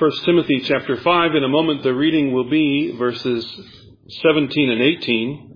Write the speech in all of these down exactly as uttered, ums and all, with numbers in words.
First Timothy chapter five. In a moment, the reading will be verses seventeen and eighteen.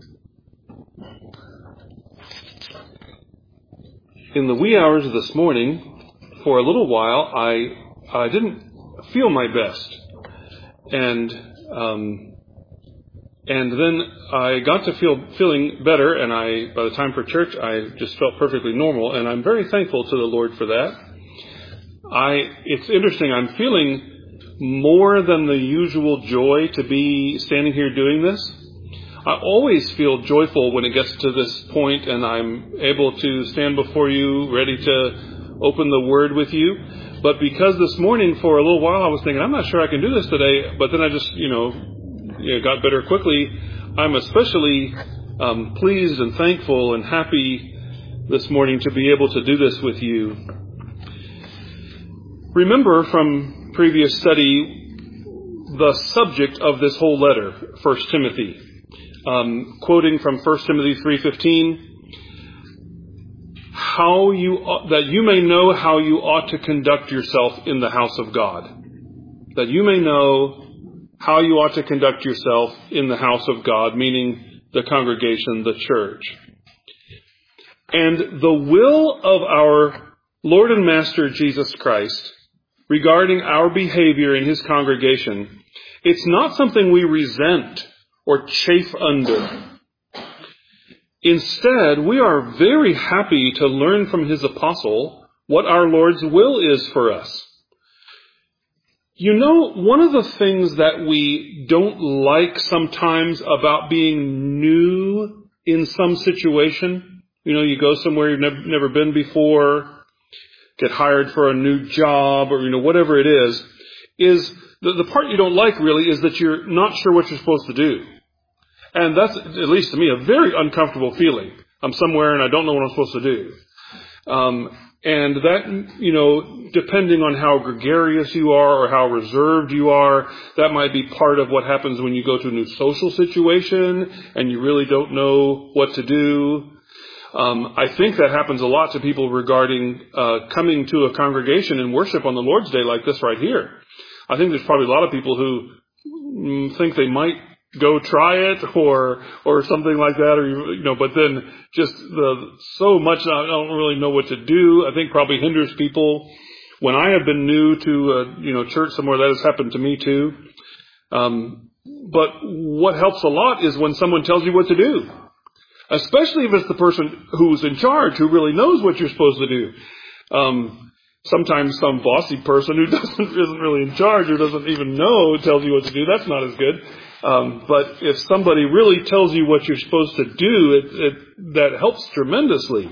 In the wee hours of this morning, for a little while, I I didn't feel my best, and um, and then I got to feel feeling better, and I by the time for church, I just felt perfectly normal, and I'm very thankful to the Lord for that. I it's interesting. I'm feeling more than the usual joy to be standing here doing this. I always feel joyful when it gets to this point and I'm able to stand before you, ready to open the Word with you. But because this morning, for a little while, I was thinking, I'm not sure I can do this today, but then I just, you know, you know got better quickly. I'm especially um, pleased and thankful and happy this morning to be able to do this with you. Remember from previous study the subject of this whole letter, First Timothy. Um, quoting from First Timothy three fifteen, how you that you may know how you ought to conduct yourself in the house of God. That you may know how you ought to conduct yourself in the house of God, meaning the congregation, the church. And the will of our Lord and Master Jesus Christ regarding our behavior in His congregation, it's not something we resent or chafe under. Instead, we are very happy to learn from His apostle what our Lord's will is for us. You know, one of the things that we don't like sometimes about being new in some situation, you know, you go somewhere you've never, never been before, get hired for a new job, or, you know, whatever it is, is the, the part you don't like really is that you're not sure what you're supposed to do. And that's, at least to me, a very uncomfortable feeling. I'm somewhere and I don't know what I'm supposed to do. Um, and that, you know, depending on how gregarious you are or how reserved you are, that might be part of what happens when you go to a new social situation and you really don't know what to do. Um, I think that happens a lot to people regarding uh, coming to a congregation and worship on the Lord's Day like this right here. I think there's probably a lot of people who mm, think they might go try it or or something like that, or you know, but then just the so much I don't really know what to do. I think probably hinders people. When I have been new to a you know church somewhere, that has happened to me too. Um, but what helps a lot is when someone tells you what to do. Especially if it's the person who's in charge, who really knows what you're supposed to do. Um, sometimes some bossy person who doesn't isn't really in charge or doesn't even know tells you what to do. That's not as good. Um, but if somebody really tells you what you're supposed to do, it, it, that helps tremendously.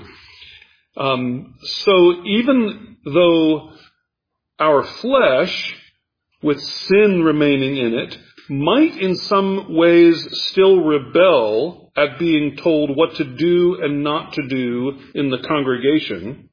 Um, so even though our flesh, with sin remaining in it, might in some ways still rebel at being told what to do and not to do in the congregation,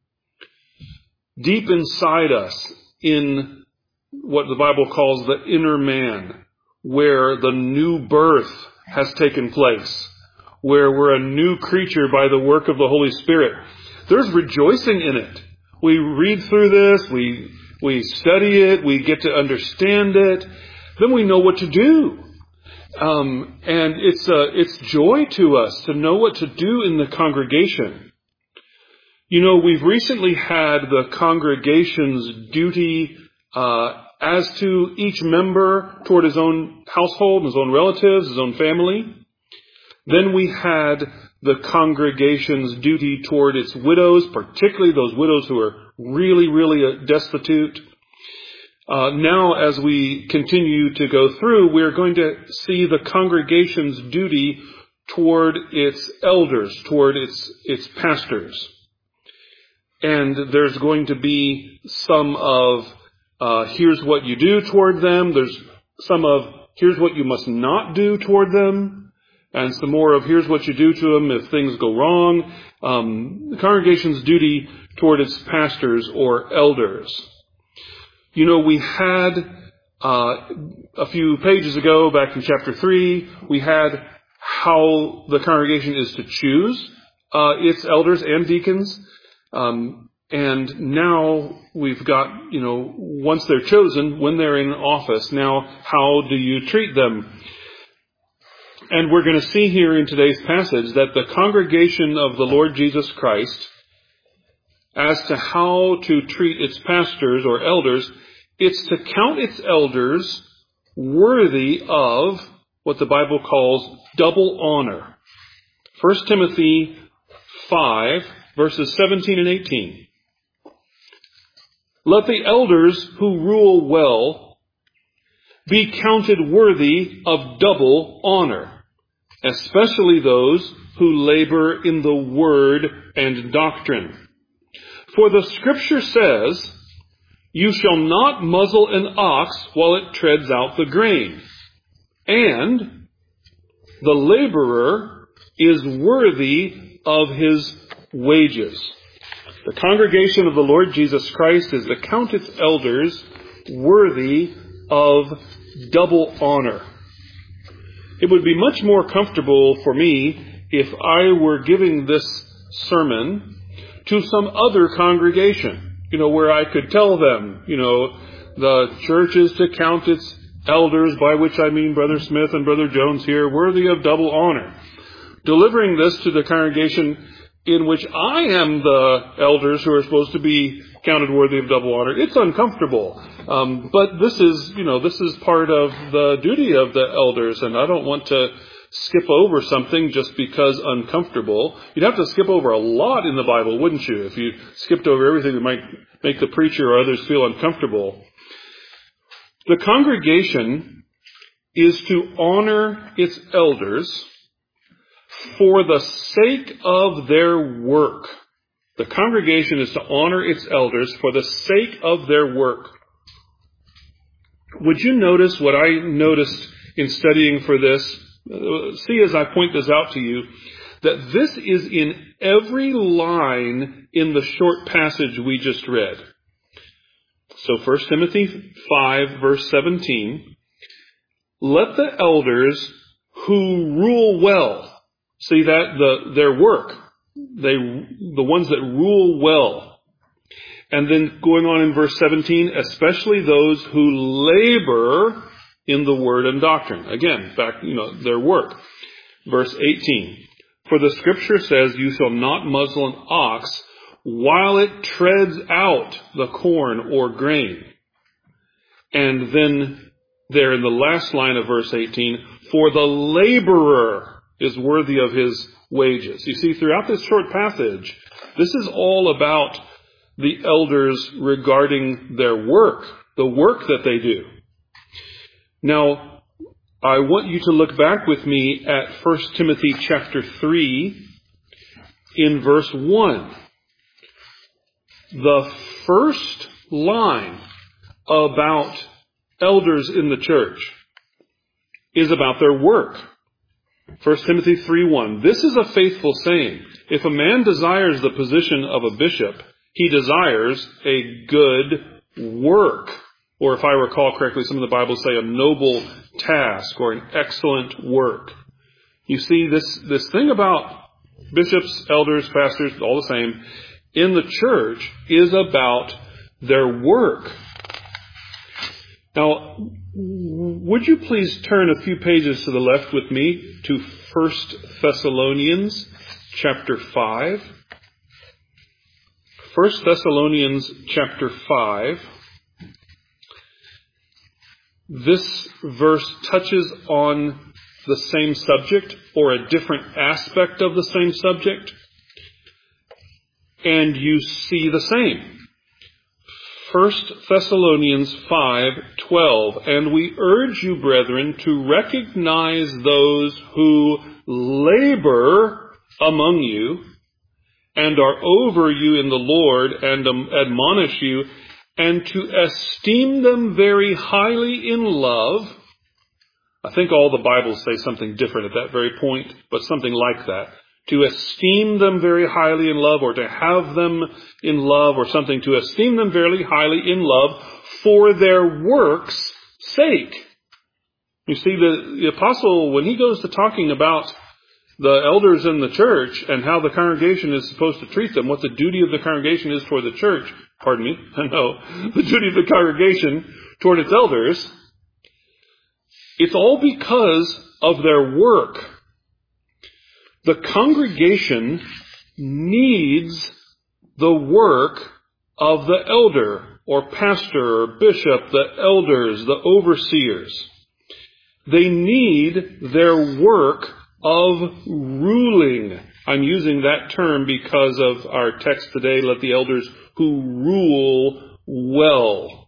deep inside us, in what the Bible calls the inner man, where the new birth has taken place, where we're a new creature by the work of the Holy Spirit, there's rejoicing in it. We read through this, we we study it, we get to understand it, then we know what to do. Um, and it's uh, it's joy to us to know what to do in the congregation. You know, we've recently had the congregation's duty uh, as to each member toward his own household, his own relatives, his own family. Then we had the congregation's duty toward its widows, particularly those widows who are really, really destitute. Uh, now, as we continue to go through, we're going to see the congregation's duty toward its elders, toward its its pastors. And there's going to be some of, uh, here's what you do toward them. There's some of, here's what you must not do toward them. And some more of, here's what you do to them if things go wrong. Um, the congregation's duty toward its pastors or elders. You know, we had, uh, a few pages ago, back in chapter three, we had how the congregation is to choose, uh, its elders and deacons. Um, And now we've got, you know, once they're chosen, when they're in office, now how do you treat them? And we're going to see here in today's passage that the congregation of the Lord Jesus Christ, as to how to treat its pastors or elders, it's to count its elders worthy of what the Bible calls double honor. First Timothy five, verses seventeen and eighteen. Let the elders who rule well be counted worthy of double honor, especially those who labor in the word and doctrine. For the Scripture says, you shall not muzzle an ox while it treads out the grain, and the laborer is worthy of his wages. The congregation of the Lord Jesus Christ is to count its elders worthy of double honor. It would be much more comfortable for me if I were giving this sermon to some other congregation, you know, where I could tell them, you know, the church is to count its elders, by which I mean Brother Smith and Brother Jones here, worthy of double honor. Delivering this to the congregation in which I am the elders who are supposed to be counted worthy of double honor, it's uncomfortable. Um, but this is, you know, this is part of the duty of the elders, and I don't want to skip over something just because uncomfortable. You'd have to skip over a lot in the Bible, wouldn't you, if you skipped over everything that might make the preacher or others feel uncomfortable. The congregation is to honor its elders for the sake of their work. The congregation is to honor its elders for the sake of their work. Would you notice what I noticed in studying for this? See as I point this out to you, that this is in every line in the short passage we just read. So First Timothy five, verse seventeen, let the elders who rule well, see that, the, their work, they, the ones that rule well. And then going on in verse seventeen, especially those who labor in the word and doctrine. Again, back, you know, their work. Verse eighteen, for the Scripture says, you shall not muzzle an ox while it treads out the corn or grain. And then there in the last line of verse eighteen, for the laborer is worthy of his wages. You see, throughout this short passage, this is all about the elders regarding their work, the work that they do. Now, I want you to look back with me at First Timothy chapter three in verse one. The first line about elders in the church is about their work. First Timothy three one. This is a faithful saying. If a man desires the position of a bishop, he desires a good work. Or if I recall correctly, some of the Bibles say a noble task or an excellent work. You see, this, this thing about bishops, elders, pastors, all the same, in the church is about their work. Now, would you please turn a few pages to the left with me to First Thessalonians chapter five. First Thessalonians chapter five. This verse touches on the same subject or a different aspect of the same subject. And you see the same. First Thessalonians five twelve, and we urge you, brethren, to recognize those who labor among you and are over you in the Lord and um, admonish you, and to esteem them very highly in love. I think all the Bibles say something different at that very point, but something like that. To esteem them very highly in love, or to have them in love, or something, to esteem them very highly in love for their works' sake. You see, the, the apostle, when he goes to talking about the elders in the church and how the congregation is supposed to treat them, what the duty of the congregation is toward the church, pardon me, no, the duty of the congregation toward its elders, it's all because of their work. The congregation needs the work of the elder or pastor or bishop, the elders, the overseers. They need their work of ruling. I'm using that term because of our text today, let the elders who rule well.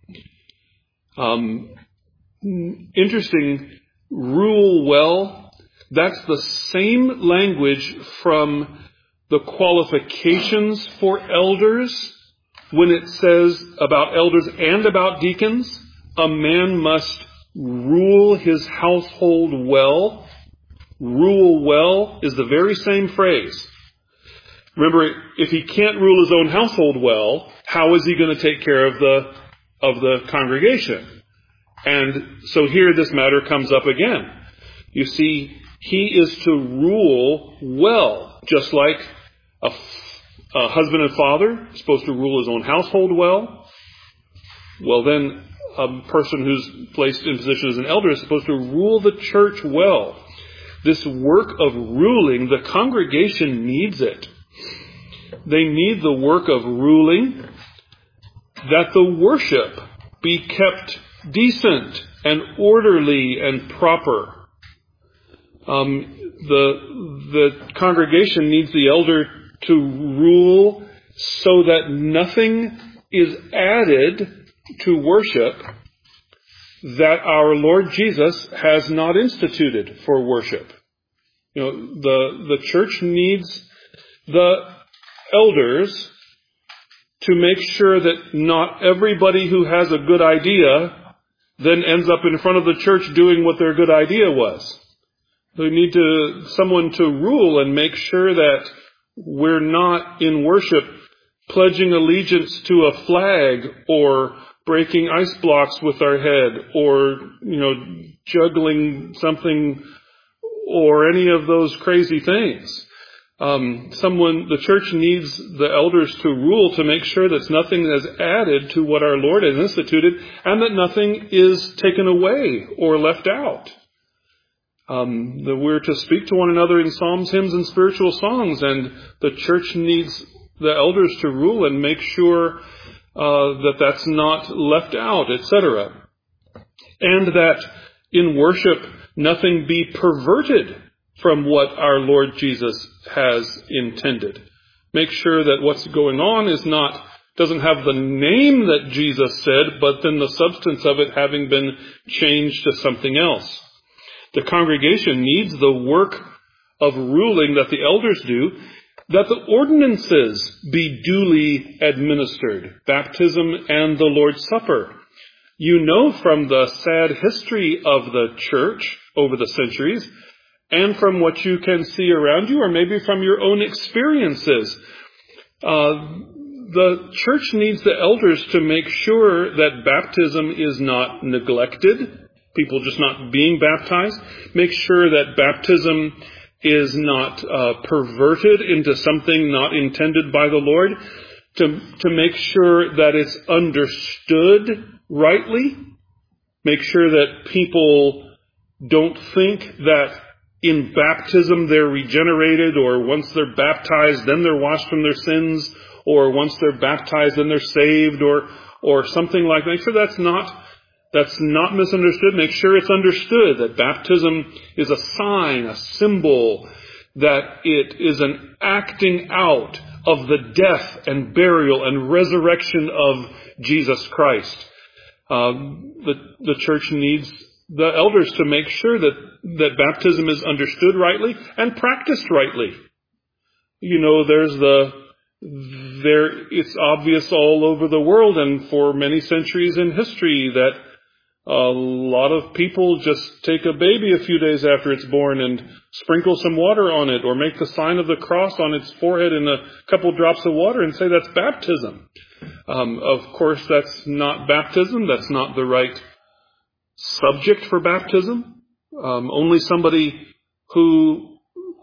Um, interesting, rule well. That's the same language from the qualifications for elders when it says about elders and about deacons, a man must rule his household well. Rule well is the very same phrase. Remember, if he can't rule his own household well, how is he going to take care of the of the congregation? And so here this matter comes up again. You see, he is to rule well, just like a, a husband and father is supposed to rule his own household well. Well, then a person who's placed in position as an elder is supposed to rule the church well. This work of ruling, the congregation needs it. They need the work of ruling, that the worship be kept decent and orderly and proper. Um, the, the congregation needs the elder to rule so that nothing is added to worship that our Lord Jesus has not instituted for worship. You know, the, the church needs the elders to make sure that not everybody who has a good idea then ends up in front of the church doing what their good idea was. We need to, someone to rule and make sure that we're not in worship pledging allegiance to a flag or breaking ice blocks with our head or, you know, juggling something or any of those crazy things. Um, someone, the church needs the elders to rule to make sure that nothing is added to what our Lord has instituted and that nothing is taken away or left out. Um, that we're to speak to one another in psalms, hymns, and spiritual songs, and the church needs the elders to rule and make sure Uh, that that's not left out, et cetera. And that in worship, nothing be perverted from what our Lord Jesus has intended. Make sure that what's going on is not, doesn't have the name that Jesus said, but then the substance of it having been changed to something else. The congregation needs the work of ruling that the elders do, that the ordinances be duly administered, baptism and the Lord's Supper. You know from the sad history of the church over the centuries, and from what you can see around you, or maybe from your own experiences, uh, the church needs the elders to make sure that baptism is not neglected, people just not being baptized, make sure that baptism is not uh, perverted into something not intended by the Lord, to, to make sure that it's understood rightly, make sure that people don't think that in baptism they're regenerated, or once they're baptized then they're washed from their sins, or once they're baptized then they're saved, or or something like that. Make sure that's not That's not misunderstood. Make sure it's understood that baptism is a sign, a symbol, that it is an acting out of the death and burial and resurrection of Jesus Christ. Um, the, the church needs the elders to make sure that, that baptism is understood rightly and practiced rightly. You know, there's the, there, it's obvious all over the world and for many centuries in history that a lot of people just take a baby a few days after it's born and sprinkle some water on it or make the sign of the cross on its forehead in a couple drops of water and say that's baptism. Um, of course, that's not baptism. That's not the right subject for baptism. Um, only somebody who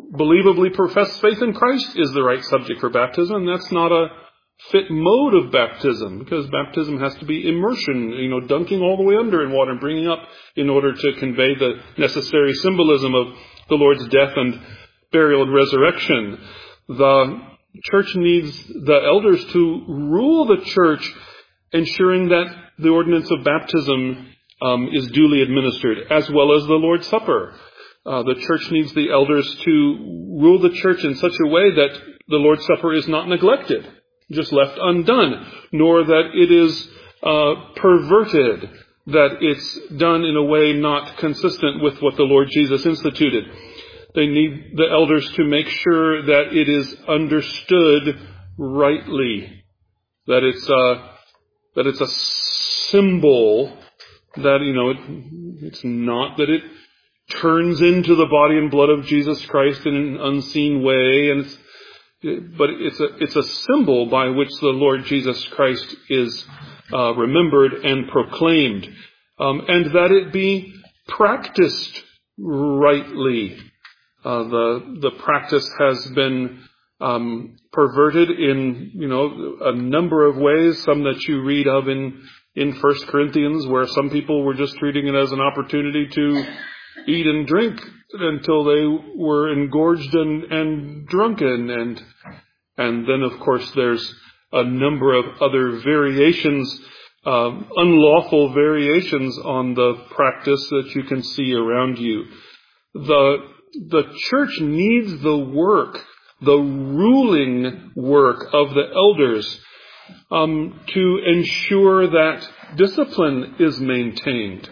believably profess faith in Christ is the right subject for baptism, and that's not a fit mode of baptism, because baptism has to be immersion, you know, dunking all the way under in water and bringing up in order to convey the necessary symbolism of the Lord's death and burial and resurrection. The church needs the elders to rule the church, ensuring that the ordinance of baptism um, is duly administered, as well as the Lord's Supper. Uh, the church needs the elders to rule the church in such a way that the Lord's Supper is not neglected, just left undone, nor that it is uh, perverted, that it's done in a way not consistent with what the Lord Jesus instituted. They need the elders to make sure that it is understood rightly, that it's a, that it's a symbol, that, you know, it, it's not that it turns into the body and blood of Jesus Christ in an unseen way, and it's, but it's a, it's a symbol by which the Lord Jesus Christ is uh, remembered and proclaimed, um, and that it be practiced rightly. Uh, the the practice has been um, perverted in, you know, a number of ways. Some that you read of in in First Corinthians, where some people were just treating it as an opportunity to eat and drink until they were engorged and, and drunken, and and then of course there's a number of other variations, uh, unlawful variations on the practice that you can see around you. The The church needs the work, the ruling work of the elders um, to ensure that discipline is maintained.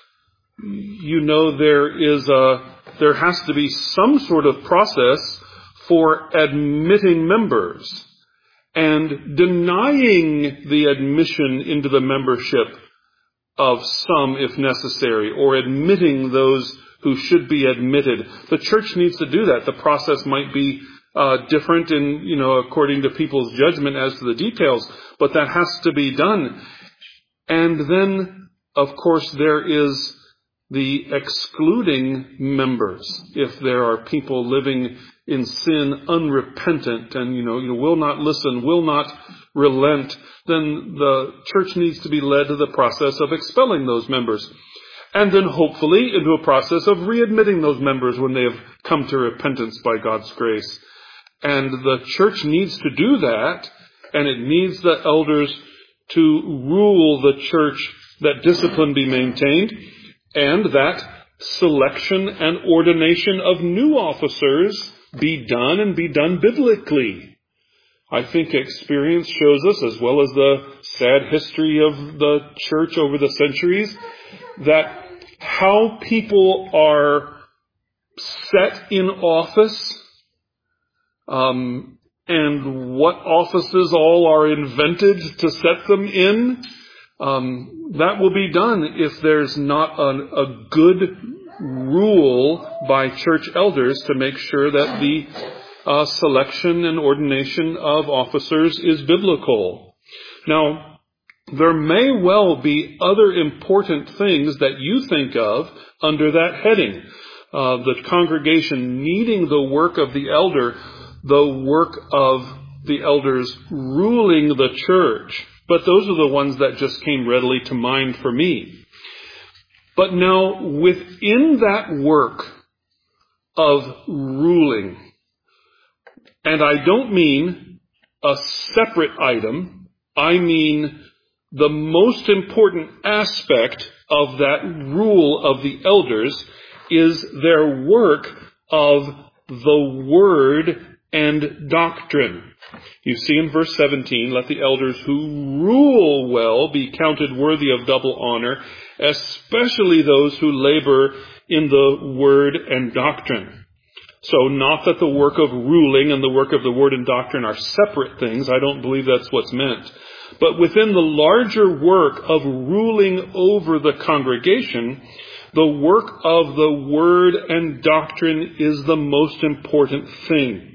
You know, there is a, there has to be some sort of process for admitting members and denying the admission into the membership of some, if necessary, or admitting those who should be admitted. The church needs to do that. The process might be uh, different in, you know, according to people's judgment as to the details, but that has to be done. And then, of course, there is the excluding members. If there are people living in sin, unrepentant, and, you know, you know, will not listen, will not relent, then the church needs to be led to the process of expelling those members. And then hopefully into a process of readmitting those members when they have come to repentance by God's grace. And the church needs to do that, and it needs the elders to rule the church, that discipline be maintained, and that selection and ordination of new officers be done, and be done biblically. I think experience shows us, as well as the sad history of the church over the centuries, that how people are set in office, um, and what offices all are invented to set them in, um, that will be done if there's not an, a good rule by church elders to make sure that the uh, selection and ordination of officers is biblical. Now, there may well be other important things that you think of under that heading. Uh, the congregation needing the work of the elder, the work of the elders ruling the church. But those are the ones that just came readily to mind for me. But now, within that work of ruling, and I don't mean a separate item, I mean the most important aspect of that rule of the elders is their work of the word and doctrine. You see in verse seventeen, let the elders who rule well be counted worthy of double honor, especially those who labor in the word and doctrine. So not that the work of ruling and the work of the word and doctrine are separate things. I don't believe that's what's meant. But within the larger work of ruling over the congregation, the work of the word and doctrine is the most important thing.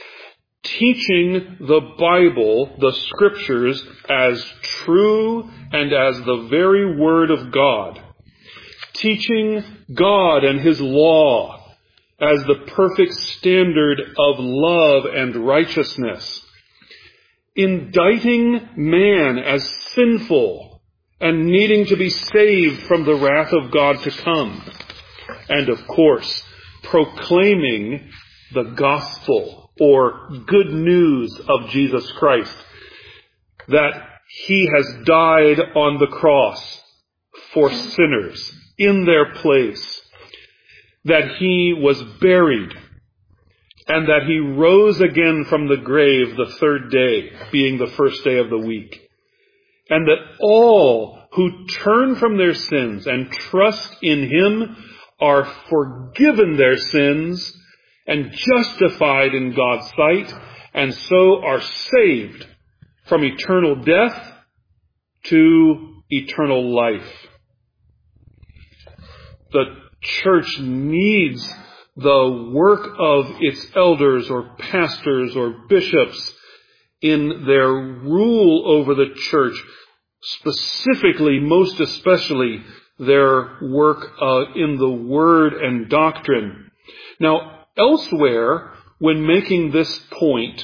Teaching the Bible, the scriptures, as true and as the very word of God. Teaching God and his law as the perfect standard of love and righteousness, indicting man as sinful and needing to be saved from the wrath of God to come, and of course, proclaiming the gospel or good news of Jesus Christ, that he has died on the cross for sinners in their place, that he was buried, and that he rose again from the grave the third day, being the first day of the week, and that all who turn from their sins and trust in him are forgiven their sins and justified in God's sight, and so are saved from eternal death to eternal life. The church needs the work of its elders or pastors or bishops in their rule over the church, specifically, most especially, their work uh, in the word and doctrine. Now, elsewhere, when making this point,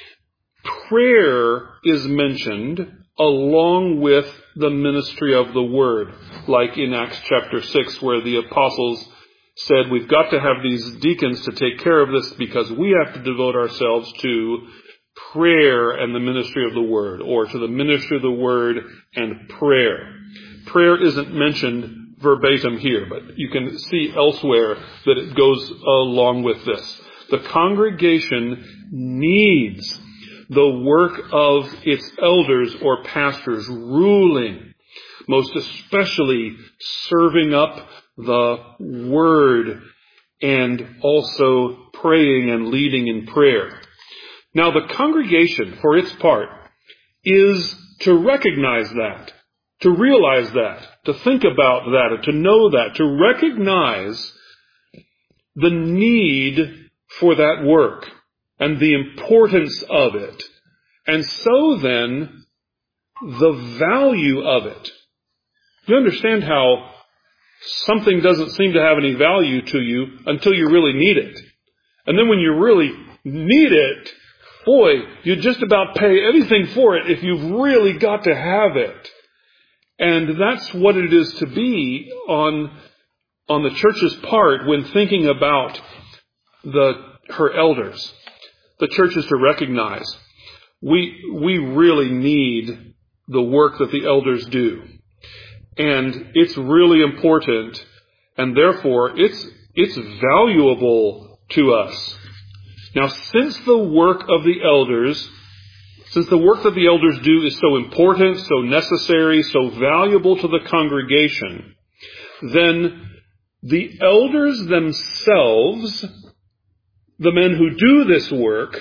prayer is mentioned along with the ministry of the word, like in Acts chapter six, where the apostles said, we've got to have these deacons to take care of this because we have to devote ourselves to prayer and the ministry of the word, or to the ministry of the word and prayer. Prayer isn't mentioned verbatim here, but you can see elsewhere that it goes along with this. The congregation needs the work of its elders or pastors ruling, most especially serving up the word and also praying and leading in prayer. Now, the congregation, for its part, is to recognize that, to realize that, to think about that, to know that, to recognize the need for that work and the importance of it. And so then, the value of it. You understand how something doesn't seem to have any value to you until you really need it. And then when you really need it, boy, you just about pay anything for it if you've really got to have it. And that's what it is to be on, on the church's part when thinking about the, her elders. The church is to recognize we, we really need the work that the elders do. And it's really important, and therefore it's, it's valuable to us. Now, since the work of the elders, since the work that the elders do is so important, so necessary, so valuable to the congregation, then the elders themselves, the men who do this work,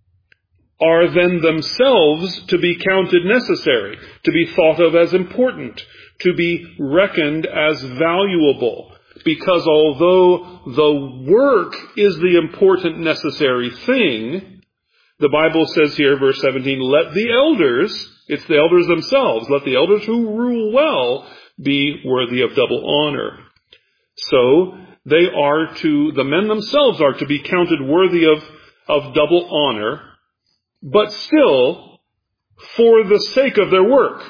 are then themselves to be counted necessary, to be thought of as important, to be reckoned as valuable. Because although the work is the important necessary thing, the Bible says here, verse seventeen, let the elders, it's the elders themselves, let the elders who rule well be worthy of double honor. So they are to, the men themselves are to be counted worthy of, of double honor, but still for the sake of their work.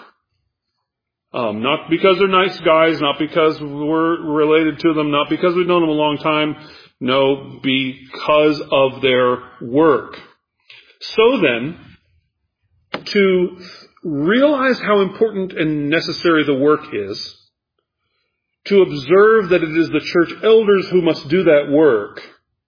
Um, not because they're nice guys, not because we're related to them, not because we've known them a long time. No, because of their work. So then, to realize how important and necessary the work is, to observe that it is the church elders who must do that work,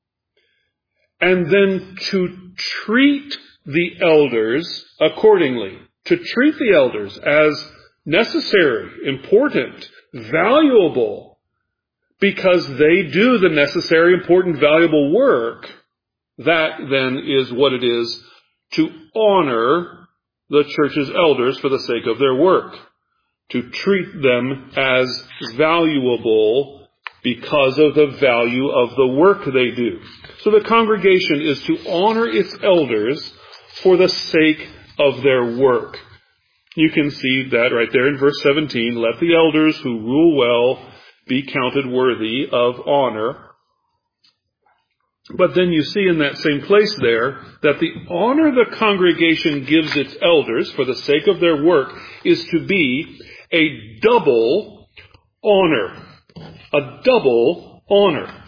and then to treat the elders accordingly, to treat the elders as necessary, important, valuable, because they do the necessary, important, valuable work. That then is what it is to honor the church's elders for the sake of their work, to treat them as valuable because of the value of the work they do. So the congregation is to honor its elders for the sake of their work. You can see that right there in verse seventeen, let the elders who rule well be counted worthy of honor. But then you see in that same place there that the honor the congregation gives its elders for the sake of their work is to be a double honor. A double honor.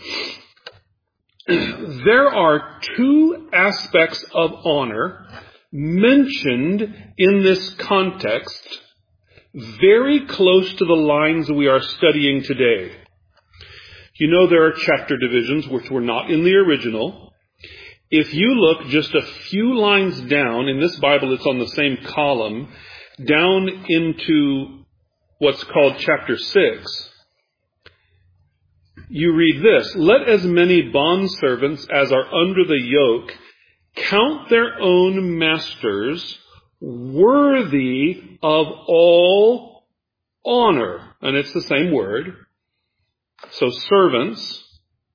There are two aspects of honor mentioned in this context, very close to the lines we are studying today. You know there are chapter divisions which were not in the original. If you look just a few lines down, in this Bible it's on the same column, down into what's called chapter six, you read this: "Let as many bondservants as are under the yoke count their own masters worthy of all honor." And it's the same word. So servants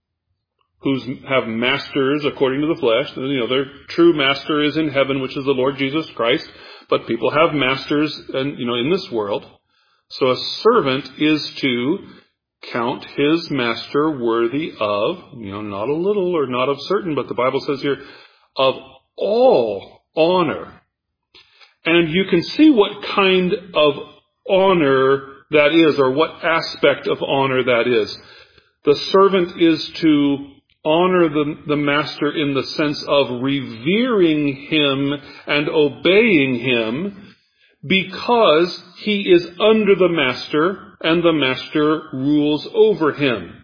who have masters according to the flesh, you know, their true master is in heaven, which is the Lord Jesus Christ, but people have masters, and you know, in this world. So a servant is to count his master worthy of, you know, not a little or not of certain, but the Bible says here, of all honor. And you can see what kind of honor that is, or what aspect of honor that is. The servant is to honor the, the master in the sense of revering him and obeying him because he is under the master and the master rules over him.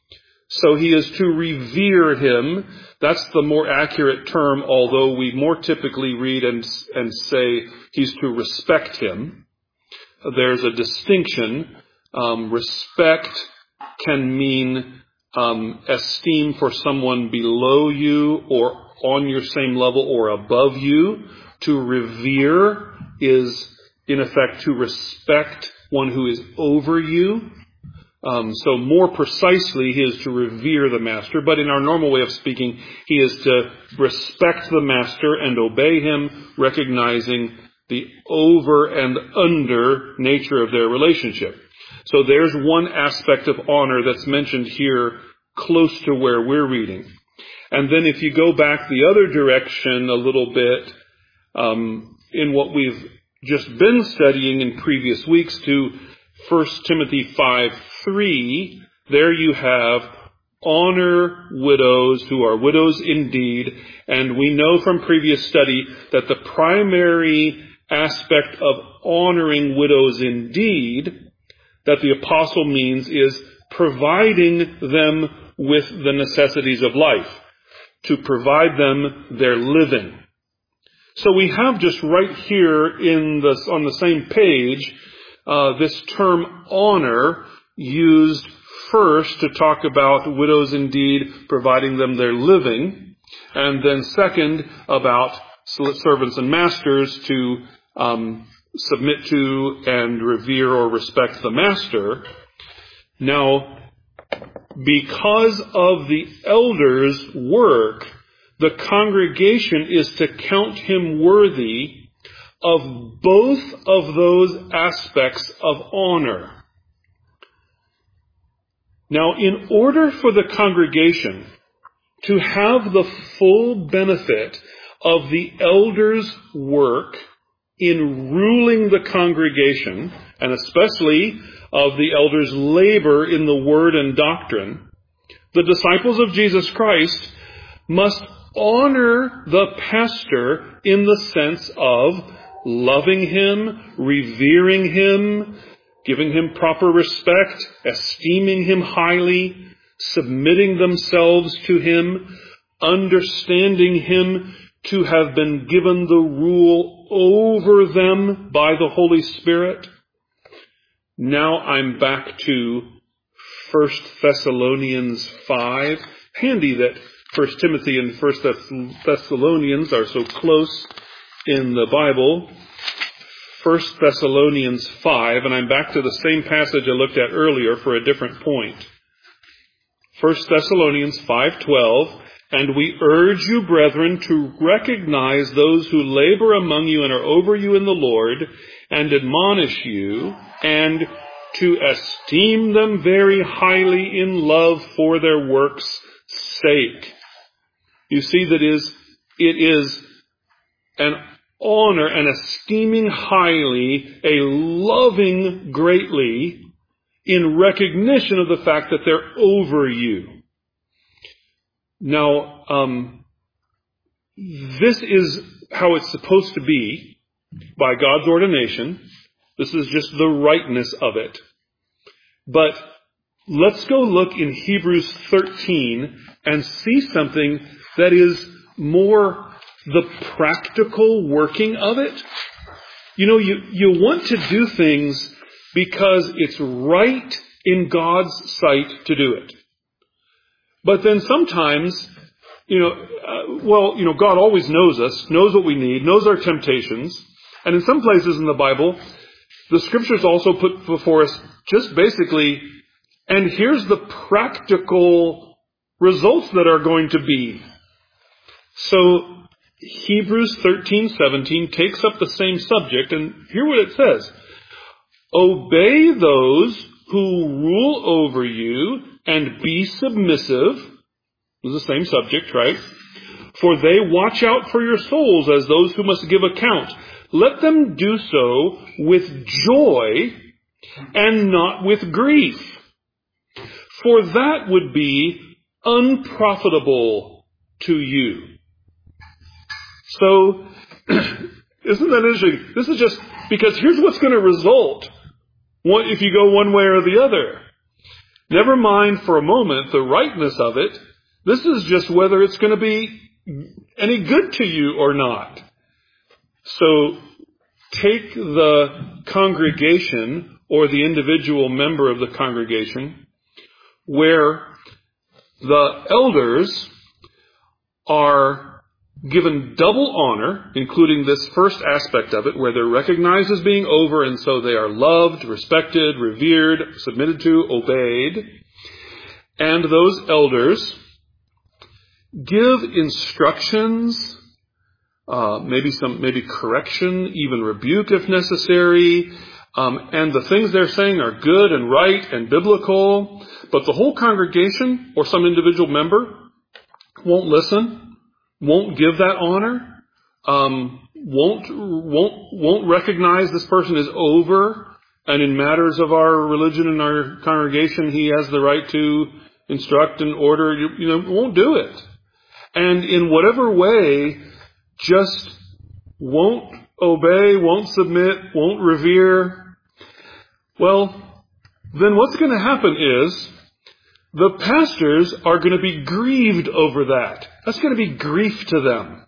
So he is to revere him. That's the more accurate term, although we more typically read and, and say he's to respect him. There's a distinction. Um, respect can mean um, esteem for someone below you or on your same level or above you. To revere is, in effect, to respect one who is over you. Um, so more precisely, he is to revere the master. But in our normal way of speaking, he is to respect the master and obey him, recognizing the over and under nature of their relationship. So there's one aspect of honor that's mentioned here close to where we're reading. And then if you go back the other direction a little bit, um, in what we've just been studying in previous weeks to First Timothy five three, there you have honor widows who are widows indeed. And we know from previous study that the primary aspect of honoring widows indeed that the apostle means is providing them with the necessities of life, to provide them their living. So we have just right here in this, on the same page, uh, this term honor used first to talk about widows indeed providing them their living, and then second about servants and masters to um, submit to and revere or respect the master. Now, because of the elder's work, the congregation is to count him worthy of both of those aspects of honor. Now, in order for the congregation to have the full benefit of the elder's work in ruling the congregation, and especially of the elder's labor in the word and doctrine, the disciples of Jesus Christ must honor the pastor in the sense of loving him, revering him, giving him proper respect, esteeming him highly, submitting themselves to him, understanding him to have been given the rule over them by the Holy Spirit. Now I'm back to First Thessalonians five. Handy that First Timothy and First Thessalonians are so close in the Bible. First Thessalonians five, and I'm back to the same passage I looked at earlier for a different point. First Thessalonians five twelve, and we urge you, brethren, to recognize those who labor among you and are over you in the Lord, and admonish you, and to esteem them very highly in love for their works' sake. you see that is it is an honor and esteeming highly, a loving greatly, in recognition of the fact that they're over you. Now, um, this is how it's supposed to be by God's ordination. This is just the rightness of it. But let's go look in Hebrews thirteen and see something that is more the practical working of it. You know, you, you want to do things because it's right in God's sight to do it. But then sometimes, you know, uh, well, you know, God always knows us, knows what we need, knows our temptations. And in some places in the Bible, the scriptures also put before us just basically, and here's the practical results that are going to be. So Hebrews thirteen seventeen takes up the same subject, and hear what it says. Obey those who rule over you and be submissive. This is the same subject, right? For they watch out for your souls as those who must give account. Let them do so with joy and not with grief. For that would be unprofitable to you. So, isn't that interesting? This is just, because here's what's going to result if you go one way or the other. Never mind for a moment the rightness of it. This is just whether it's going to be any good to you or not. So, take the congregation or the individual member of the congregation where the elders are given double honor, including this first aspect of it, where they're recognized as being over, and so they are loved, respected, revered, submitted to, obeyed. And those elders give instructions, uh, maybe some, maybe correction, even rebuke if necessary. Um, and the things they're saying are good and right and biblical, but the whole congregation or some individual member won't listen. Won't give that honor, um, won't, won't, won't recognize this person is over, and in matters of our religion and our congregation, he has the right to instruct and order, you, you know, won't do it. And in whatever way, just won't obey, won't submit, won't revere. Well, then what's going to happen is, the pastors are going to be grieved over that. That's going to be grief to them.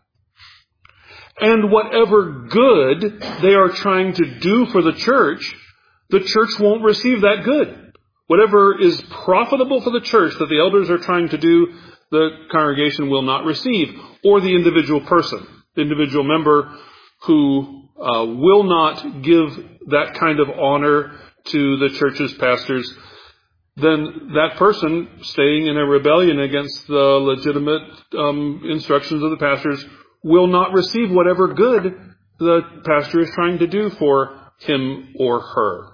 And whatever good they are trying to do for the church, the church won't receive that good. Whatever is profitable for the church that the elders are trying to do, the congregation will not receive. Or the individual person, the individual member who uh, will not give that kind of honor to the church's pastors, then that person staying in a rebellion against the legitimate um, instructions of the pastors will not receive whatever good the pastor is trying to do for him or her.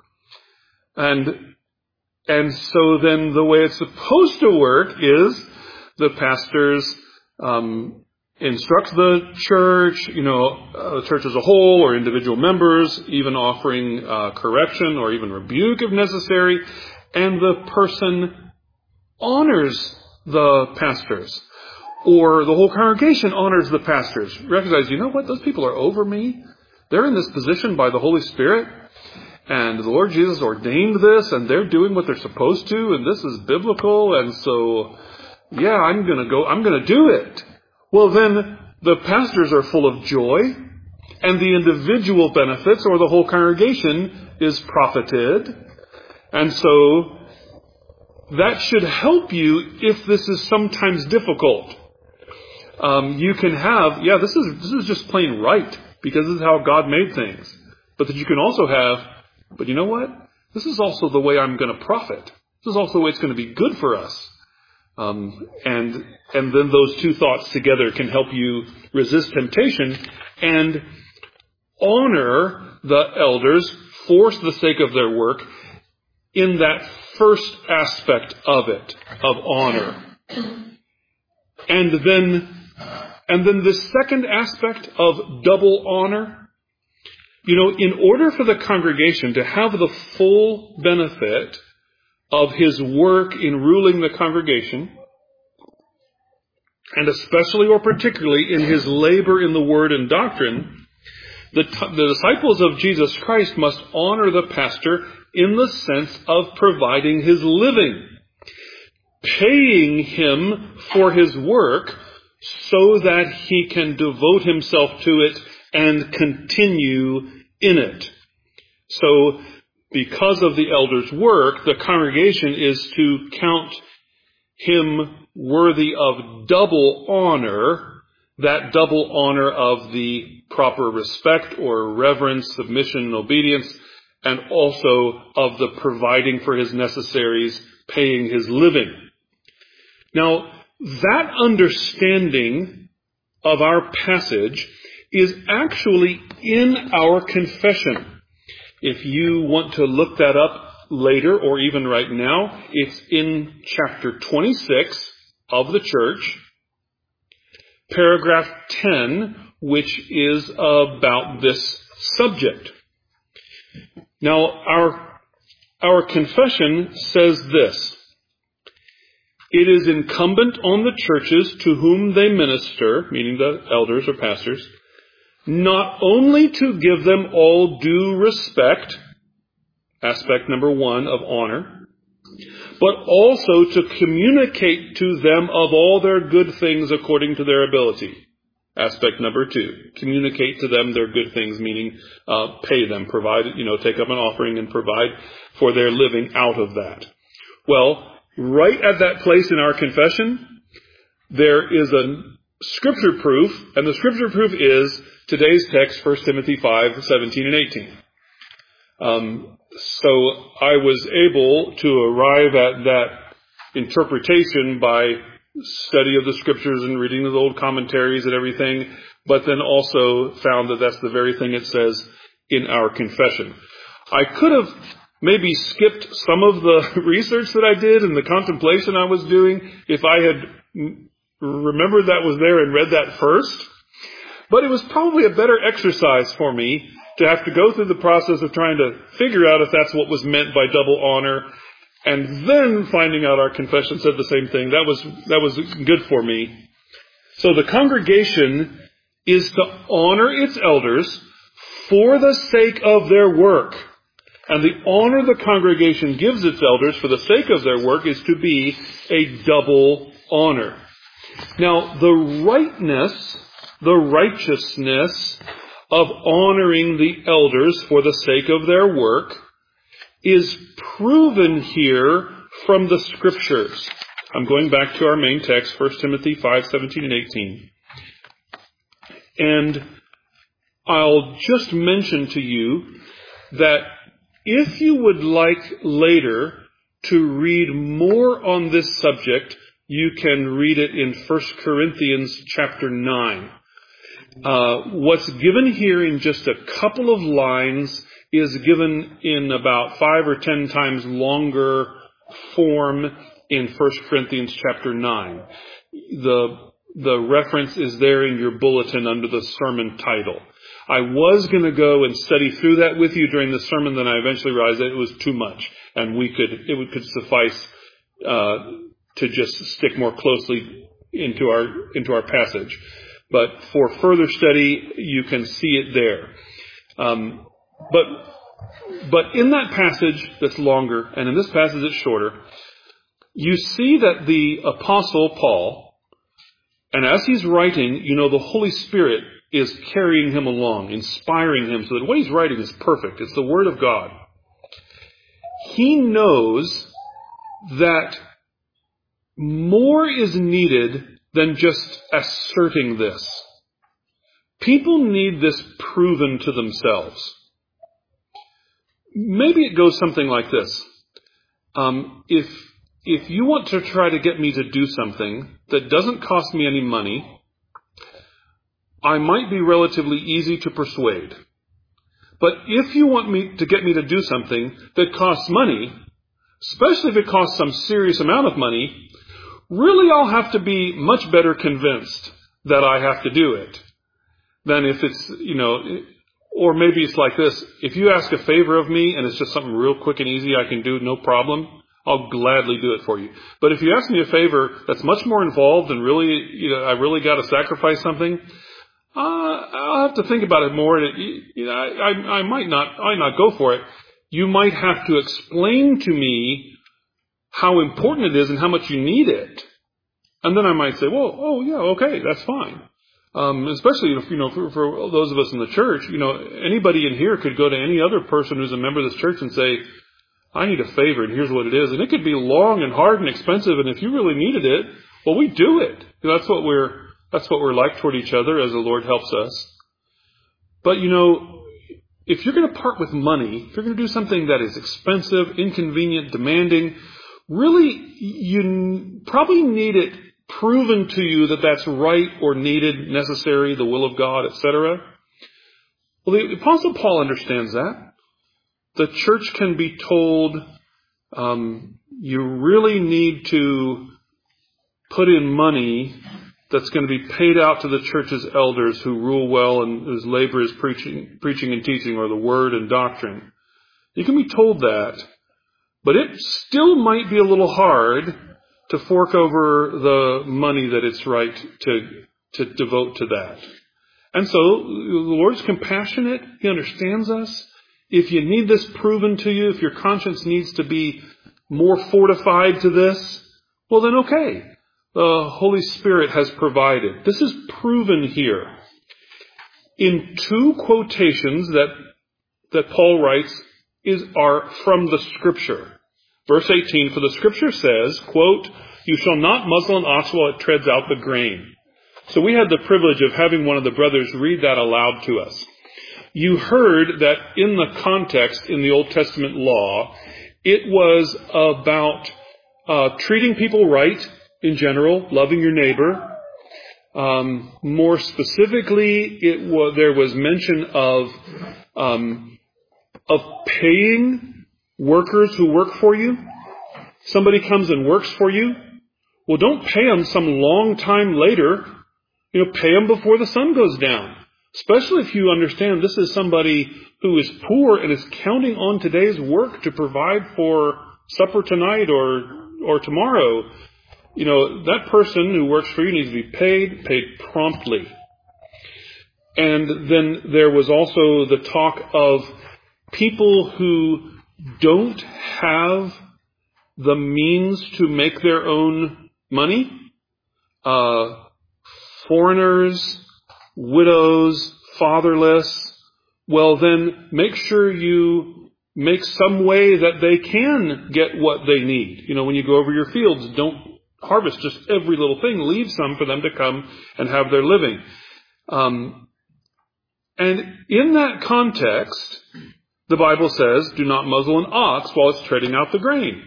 And and so then the way it's supposed to work is the pastors um, instruct the church, you know, uh, the church as a whole or individual members, even offering uh, correction or even rebuke if necessary. And the person honors the pastors, or the whole congregation honors the pastors. Recognize, you know what, those people are over me. They're in this position by the Holy Spirit, and the Lord Jesus ordained this, and they're doing what they're supposed to, and this is biblical, and so, yeah, I'm going to go, I'm going to do it. Well, then the pastors are full of joy, and the individual benefits, or the whole congregation, is profited. And so, that should help you if this is sometimes difficult. Um, you can have, yeah, this is this is just plain right, because this is how God made things. But that you can also have, but you know what? This is also the way I'm going to profit. This is also the way it's going to be good for us. Um, and and then those two thoughts together can help you resist temptation and honor the elders for the sake of their work, in that first aspect of it, of honor. And then And then the second aspect of double honor, you know, in order for the congregation to have the full benefit of his work in ruling the congregation, and especially or particularly in his labor in the word and doctrine, the, t- the disciples of Jesus Christ must honor the pastor in the sense of providing his living, paying him for his work so that he can devote himself to it and continue in it. So, because of the elder's work, the congregation is to count him worthy of double honor, that double honor of the proper respect or reverence, submission, and obedience, and also of the providing for his necessaries, paying his living. Now, that understanding of our passage is actually in our confession. If you want to look that up later or even right now, it's in chapter twenty-six of the church, paragraph ten, which is about this subject. Now, our, our confession says this: it is incumbent on the churches to whom they minister, meaning the elders or pastors, not only to give them all due respect, aspect number one of honor, but also to communicate to them of all their good things according to their ability. Aspect number two, communicate to them their good things, meaning uh, pay them, provide, you know, take up an offering and provide for their living out of that. Well, right at that place in our confession, there is a scripture proof, and the scripture proof is today's text, First Timothy five, seventeen and eighteen. Um, so I was able to arrive at that interpretation by study of the scriptures and reading of the old commentaries and everything, but then also found that that's the very thing it says in our confession. I could have maybe skipped some of the research that I did and the contemplation I was doing if I had remembered that was there and read that first. But it was probably a better exercise for me to have to go through the process of trying to figure out if that's what was meant by double honor, and then finding out our confession said the same thing. That was, that was good for me. So the congregation is to honor its elders for the sake of their work. And the honor the congregation gives its elders for the sake of their work is to be a double honor. Now, the rightness, the righteousness of honoring the elders for the sake of their work is proven here from the scriptures. I'm going back to our main text, First Timothy five, seventeen and eighteen. And I'll just mention to you that if you would like later to read more on this subject, you can read it in First Corinthians chapter nine. Uh, what's given here in just a couple of lines is given in about five or ten times longer form in First Corinthians chapter nine. The, the reference is there in your bulletin under the sermon title. I was going to go and study through that with you during the sermon, then I eventually realized that it was too much, and we could, it would, could suffice, uh, to just stick more closely into our, into our passage. But for further study, you can see it there. Um, but, but in that passage that's longer, and in this passage that's shorter, you see that the Apostle Paul, and as he's writing, you know, the Holy Spirit is carrying him along, inspiring him, so that what he's writing is perfect. It's the Word of God. He knows that more is needed than just asserting this. People need this proven to themselves. Maybe it goes something like this. Um, if, if you want to try to get me to do something that doesn't cost me any money, I might be relatively easy to persuade. But if you want me to get me to do something that costs money, especially if it costs some serious amount of money, really I'll have to be much better convinced that I have to do it. Then if it's, you know, or maybe it's like this, if you ask a favor of me and it's just something real quick and easy I can do, no problem, I'll gladly do it for you. But if you ask me a favor that's much more involved and really, you know, I really got to sacrifice something, uh, I'll have to think about it more. And it, you know, I, I, I might not, I might not go for it. You might have to explain to me how important it is and how much you need it. And then I might say, well, oh yeah, okay, that's fine. Um, especially if, you know, for, for those of us in the church, you know, anybody in here could go to any other person who's a member of this church and say, I need a favor and here's what it is. And it could be long and hard and expensive. And if you really needed it, well, we do it. That's what we're, that's what we're like toward each other as the Lord helps us. But, you know, if you're going to part with money, if you're going to do something that is expensive, inconvenient, demanding, really, you probably need it proven to you that that's right or needed, necessary, the will of God, et cetera. Well, the Apostle Paul understands that. The church can be told, um, you really need to put in money that's going to be paid out to the church's elders who rule well and whose labor is preaching, preaching and teaching, or the word and doctrine. You can be told that, but it still might be a little hard to fork over the money that it's right to, to devote to that. And so the Lord's compassionate. He understands us. If you need this proven to you, if your conscience needs to be more fortified to this, well then okay. The Holy Spirit has provided. This is proven here. In two quotations that, that Paul writes is, are from the Scripture. Verse eighteen, for the Scripture says, quote, you shall not muzzle an ox while it treads out the grain. So we had the privilege of having one of the brothers read that aloud to us. You heard that in the context in the Old Testament law, it was about uh, treating people right in general, loving your neighbor. Um, more specifically, it was, there was mention of um, of paying workers who work for you. Somebody comes and works for you. Well, don't pay them some long time later. You know, pay them before the sun goes down. Especially if you understand this is somebody who is poor and is counting on today's work to provide for supper tonight or or tomorrow. You know, that person who works for you needs to be paid, paid promptly. And then there was also the talk of people who don't have the means to make their own money. Uh, foreigners, widows, fatherless. Well, then make sure you make some way that they can get what they need. You know, when you go over your fields, don't harvest just every little thing. Leave some for them to come and have their living. Um, and in that context, the Bible says, do not muzzle an ox while it's treading out the grain.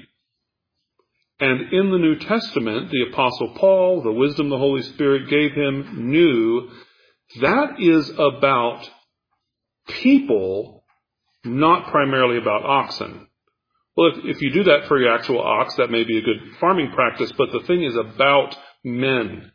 And in the New Testament, the Apostle Paul, the wisdom the Holy Spirit gave him, knew that is about people, not primarily about oxen. Well, if, if you do that for your actual ox, that may be a good farming practice, but the thing is about men.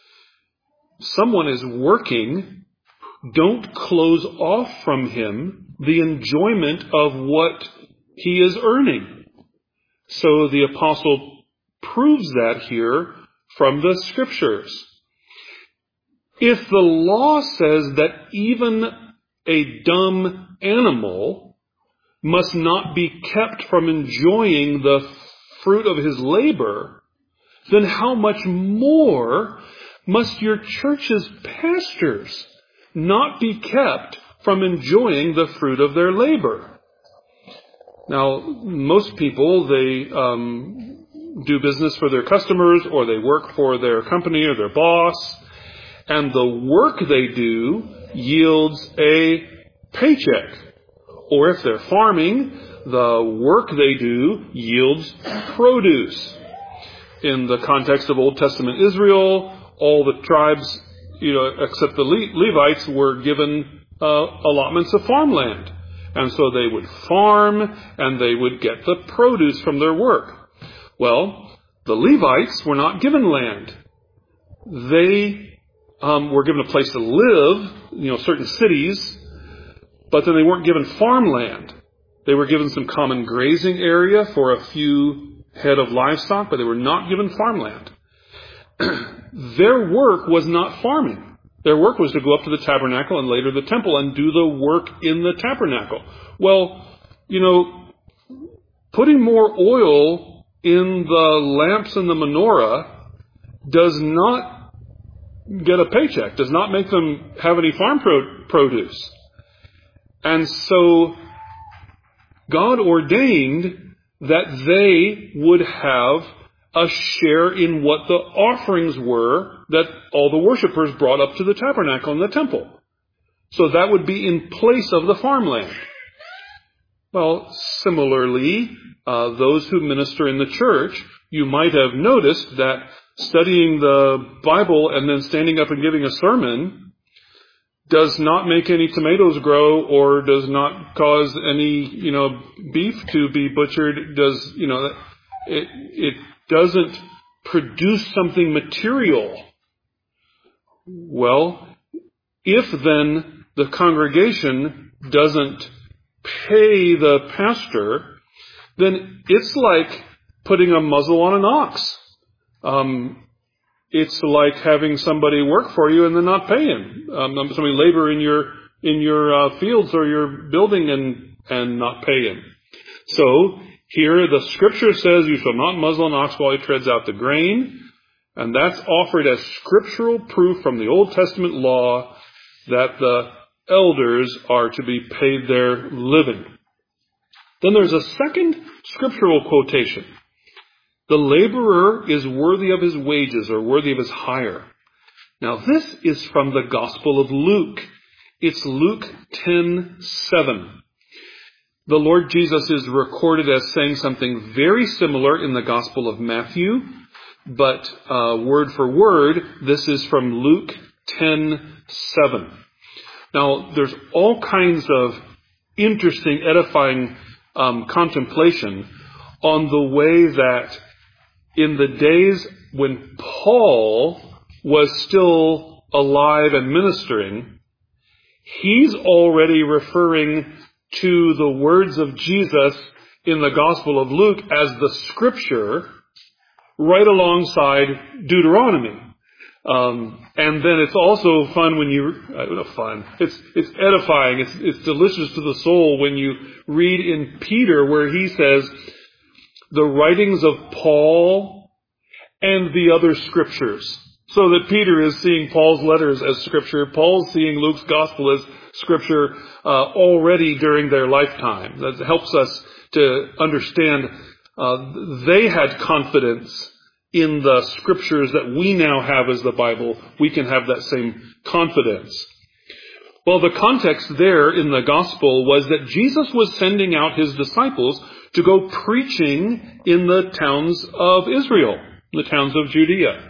Someone is working, don't close off from him the enjoyment of what he is earning. So the apostle proves that here from the Scriptures. If the law says that even a dumb animal must not be kept from enjoying the fruit of his labor, then how much more must your church's pastors not be kept from enjoying the fruit of their labor? Now, most people, they um, do business for their customers, or they work for their company or their boss, and the work they do yields a paycheck. Or if they're farming, the work they do yields produce. In the context of Old Testament Israel, all the tribes, you know, except the Le- Levites, were given uh, allotments of farmland. And so they would farm and they would get the produce from their work. Well, the Levites were not given land. They um, were given a place to live, you know, certain cities, but then they weren't given farmland. They were given some common grazing area for a few head of livestock, but they were not given farmland. Their work was not farming. Their work was to go up to the tabernacle and later the temple and do the work in the tabernacle. Well, you know, putting more oil in the lamps and the menorah does not get a paycheck, does not make them have any farm pro- produce. And so God ordained that they would have a share in what the offerings were that all the worshipers brought up to the tabernacle and the temple. So that would be in place of the farmland. Well, similarly, uh, those who minister in the church, you might have noticed that studying the Bible and then standing up and giving a sermon does not make any tomatoes grow or does not cause any, you know, beef to be butchered. Does, you know, it, it doesn't produce something material. Well, if then the congregation doesn't pay the pastor, then it's like putting a muzzle on an ox. Um, it's like having somebody work for you and then not pay him. Um, somebody labor in your in your uh, fields or your building and and not pay him. So here the scripture says, "You shall not muzzle an ox while he treads out the grain," and that's offered as scriptural proof from the Old Testament law that the elders are to be paid their living. Then there's a second scriptural quotation. The laborer is worthy of his wages or worthy of his hire. Now this is from the Gospel of Luke. It's Luke ten seven. The Lord Jesus is recorded as saying something very similar in the Gospel of Matthew, but uh, word for word, this is from Luke ten seven. Now, there's all kinds of interesting, edifying um, contemplation on the way that in the days when Paul was still alive and ministering, he's already referring to the words of Jesus in the Gospel of Luke as the scripture right alongside Deuteronomy. Um, and then it's also fun when you, I don't know, fun. It's, it's edifying. It's, it's delicious to the soul when you read in Peter where he says, the writings of Paul and the other scriptures. So that Peter is seeing Paul's letters as scripture. Paul's seeing Luke's gospel as scripture, uh, already during their lifetime. That helps us to understand, uh, they had confidence in the scriptures that we now have as the Bible. We can have that same confidence. Well, the context there in the gospel was that Jesus was sending out his disciples to go preaching in the towns of Israel, the towns of Judea.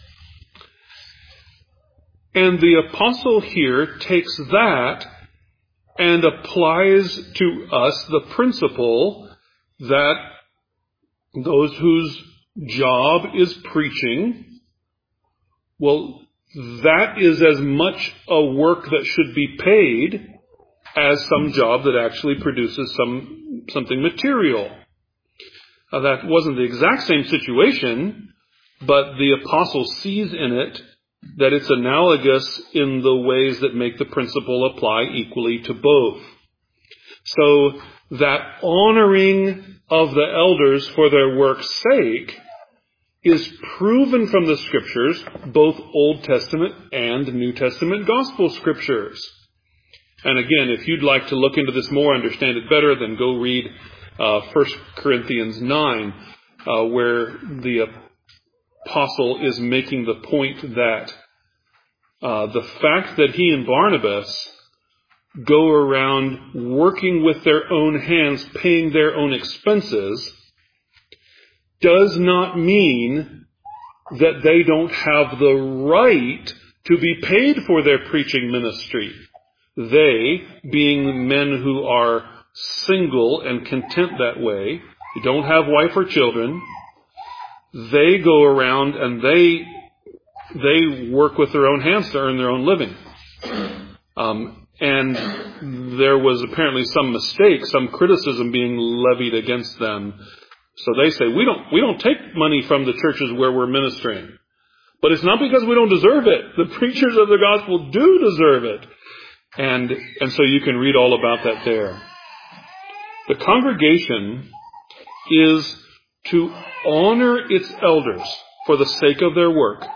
And the apostle here takes that and applies to us the principle that those whose job is preaching, well, that is as much a work that should be paid as some job that actually produces some something material. Now, that wasn't the exact same situation, but the apostle sees in it that it's analogous in the ways that make the principle apply equally to both. So that honoring of the elders for their work's sake is proven from the scriptures, both Old Testament and New Testament gospel scriptures. And again, if you'd like to look into this more, understand it better, then go read uh, First Corinthians nine, uh, where the apostle is making the point that uh, the fact that he and Barnabas go around working with their own hands, paying their own expenses, does not mean that they don't have the right to be paid for their preaching ministry. They, being men who are single and content that way, who don't have wife or children, they go around and they they work with their own hands to earn their own living. Um, and there was apparently some mistake, some criticism being levied against them. So they say, we don't, we don't take money from the churches where we're ministering. But it's not because we don't deserve it. The preachers of the gospel do deserve it. And, and so you can read all about that there. The congregation is to honor its elders for the sake of their work.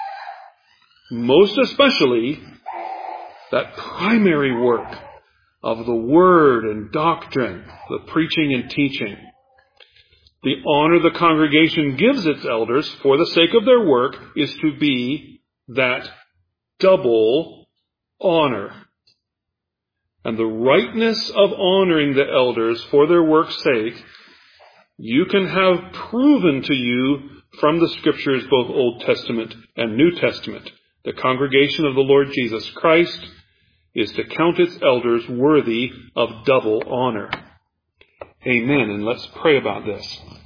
Most especially that primary work of the word and doctrine, the preaching and teaching. The honor the congregation gives its elders for the sake of their work is to be that double honor. And the rightness of honoring the elders for their work's sake, you can have proven to you from the Scriptures, both Old Testament and New Testament. The congregation of the Lord Jesus Christ is to count its elders worthy of double honor. Amen. And let's pray about this.